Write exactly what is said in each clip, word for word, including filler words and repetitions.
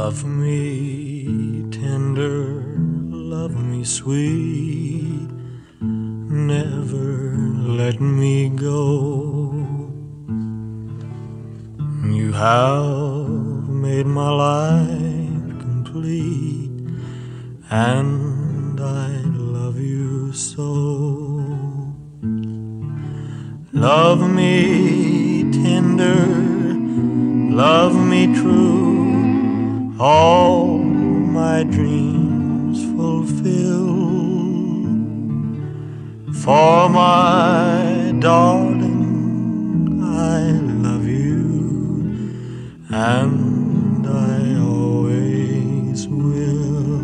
Love me tender, love me sweet, never let me go. You have made my life complete, and I love you so. Love me tender, love me true, all my dreams fulfill. For my darling, I love you, and I always will.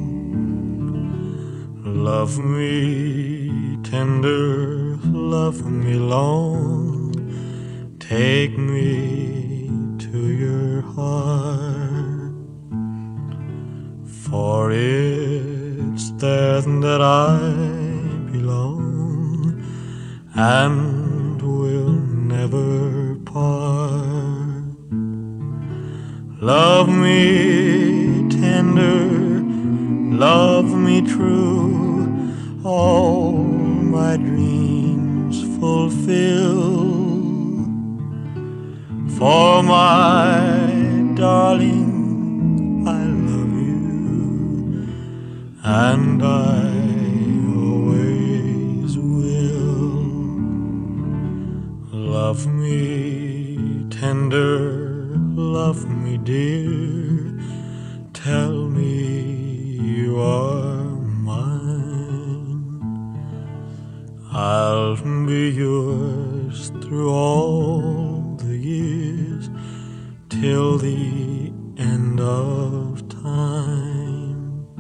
Love me tender, love me long, take me to your heart, for it's there that I belong and will never part. Love me tender, love me true, all my dreams fulfill. For my darling, I love you, and I always will. Love me tender, love me dear, tell me you are mine. I'll be yours through all the years, till the end of time.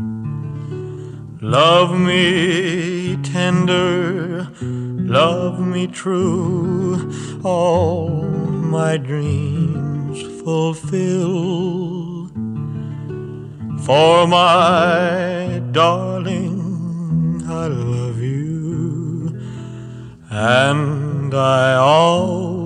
Love me tender, love me true, all my dreams fulfill. For my darling, I love you, and I always